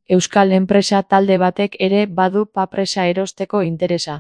Euskal enpresa talde batek ere badu Papresa erosteko interesa.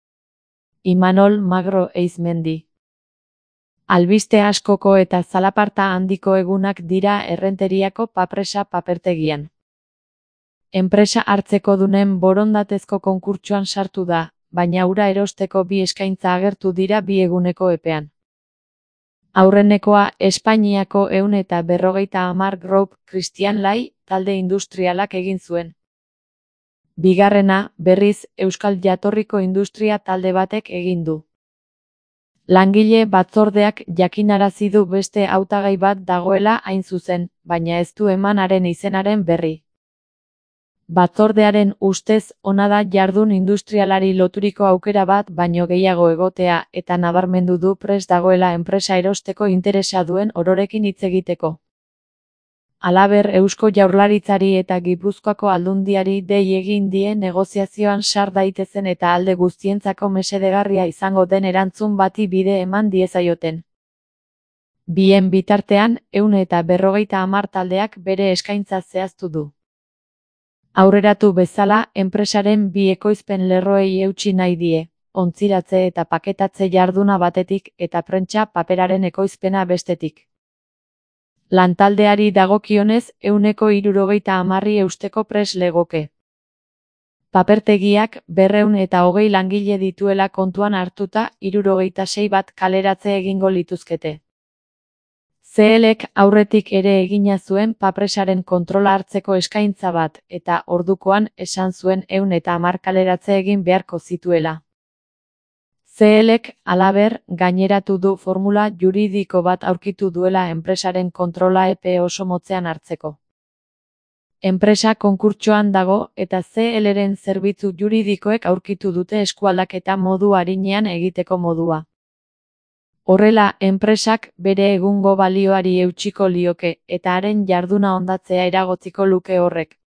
Imanol Magro Eizmendi. Albiste askoko eta zalaparta handiko egunak dira Errenteriako Papresa papertegian. Enpresa hartzekodunen borondatezko konkurtsoan sartu da, baina hura erosteko bi eskaintza agertu dira bi eguneko epean. Aurrenekoa Espainiako 150 Group Christian Lai talde industrialak egin zuen. Bigarrena, berriz, Euskal jatorriko industria talde batek egin du. Langile batzordeak jakinarazi du beste hautagai bat dagoela hain zuzen, baina ez du eman haren izenaren berri. Batzordearen ustez ona da jardun industrialari loturiko aukera bat baino gehiago egotea eta nabarmendu du prest dagoela enpresa erosteko interesa duen ororekin hitz egiteko. Halaber Eusko Jaurlaritzari eta Gipuzkoako Aldundiari dei egin die negoziazioan sar daitezen eta alde guztientzako mesedegarria izango den erantzun bati bide eman diezaioten. Bien bitartean, 150 taldeak bere eskaintza zehaztu du. Aurreratu bezala, enpresaren bi ekoizpen lerroei eutsi nahi die, ontziratze eta paketatze jarduna batetik eta prentsa paperaren ekoizpena bestetik. Lantaldeari dagokionez, 160 eusteko pres legoke. Papertegiak 220 langile dituela kontuan hartuta 66 bat kaleratze egingo lituzkete. CLek aurretik ere egina zuen Papresaren kontrola hartzeko eskaintza bat eta ordukoan esan zuen 110 kaleratze egin beharko zituela. CLek halaber gaineratu du formula juridiko bat aurkitu duela enpresaren kontrola epe oso motzean hartzeko. Enpresa konkurtsoan dago eta CLren zerbitzu juridikoek aurkitu dute eskualdaketa modu arinean egiteko modua. Horrela, enpresak bere egungo balioari eutsiko lioke eta haren jarduna hondatzea eragotziko luke horrek.